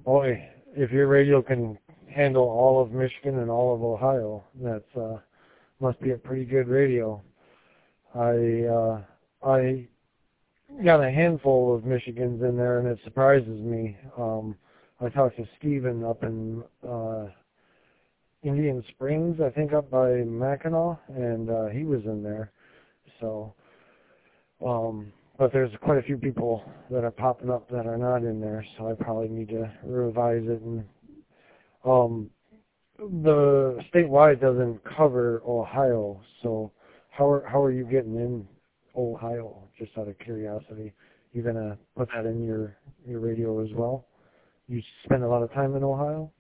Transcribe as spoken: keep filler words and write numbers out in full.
Boy, if your radio can handle all of Michigan and all of Ohio, that's uh, must be a pretty good radio. I uh, I got a handful of Michigans in there, and it surprises me. Um, I talked to Steven up in uh, Indian Springs, I think up by Mackinac, and uh, he was in there. So, um, but there's quite a few people that are popping up that are not in there, so I probably need to revise it. And um, the statewide doesn't cover Ohio, so how are how are you getting in Ohio? Just out of curiosity, you gonna put that in your your radio as well? You spend a lot of time in Ohio?